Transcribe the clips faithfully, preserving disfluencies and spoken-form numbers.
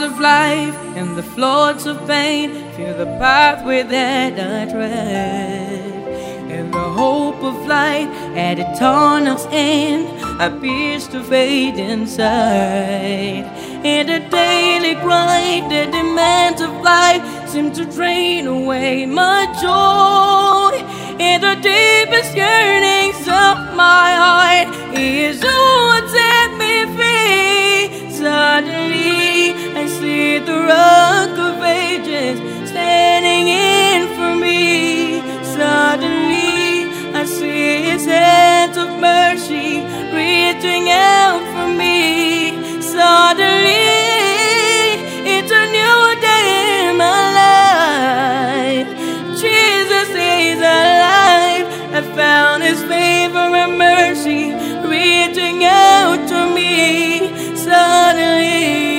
of life and the floods of pain fill the pathway that I tread. And the hope of light at eternal's end appears to fade inside. And the daily grind, the demands of life seem to drain away my joy. And the deepest yearnings of my heart is who would set me free. Suddenly I see the Rock of Ages standing in for me. Suddenly I see His hands of mercy reaching out for me. Suddenly it's a new day in my life. Jesus is alive. I found His favor and mercy reaching out to me. Suddenly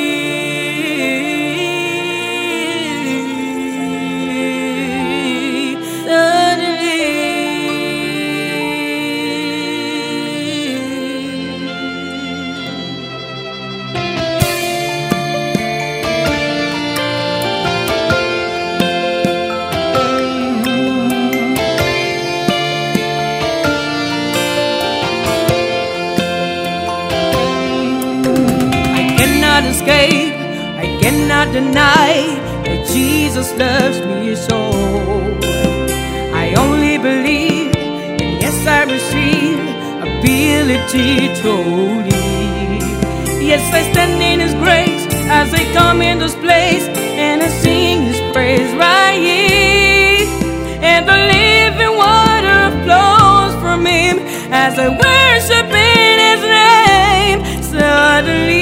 escape, I cannot deny that Jesus loves me so. I only believe, and yes, I receive ability to live. Yes, I stand in His grace as I come in this place, and I sing His praise right here. And the living water flows from Him as I worship in His name. Suddenly